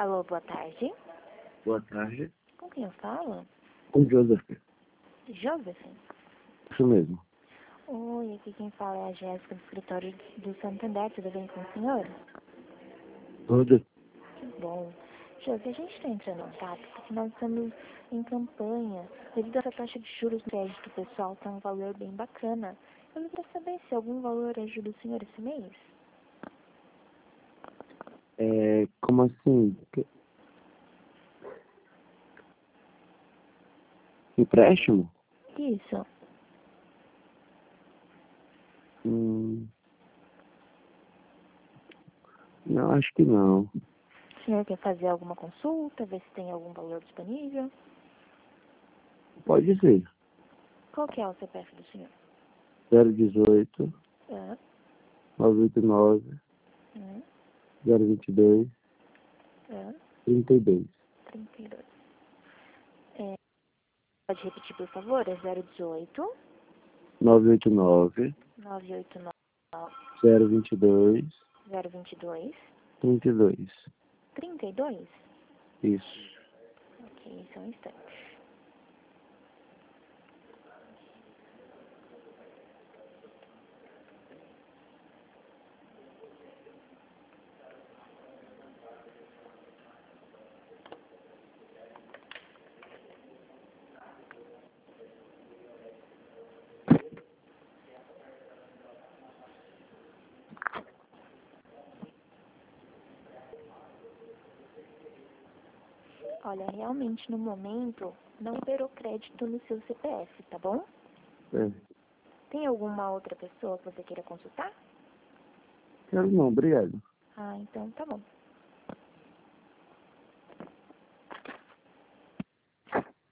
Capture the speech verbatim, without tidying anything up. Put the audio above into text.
Alô, boa tarde. Boa tarde. Com quem eu falo? Com Joseph. Joseph? Isso mesmo. Oi, aqui quem fala é a Jéssica do escritório do Santander. Tudo bem com o senhor? Tudo. Que bom. Joseph, a gente está entrando em contato porque nós estamos em campanha. Devido a essa taxa de juros no crédito pessoal, está um valor bem bacana. Eu queria saber se algum valor ajuda o senhor esse mês. É, como assim? Que- Empréstimo? Isso. Hum, não, acho que não. O senhor quer fazer alguma consulta, ver se tem algum valor disponível? Pode ser. Qual que é o C P F do senhor? zero dezoito, É. nove oito nove, É. zero vinte e dois, É. trinta e dois. trinta e dois. É, pode repetir, por favor? É zero dezoito, nove oito nove, nove oito nove, zero vinte e dois, zero vinte e dois, trinta e dois. trinta e dois? Isso. Ok, só um instante. Olha, realmente no momento não liberou crédito no seu C P F, tá bom? É. Tem alguma outra pessoa que você queira consultar? Quero não, obrigado. Ah, então tá bom.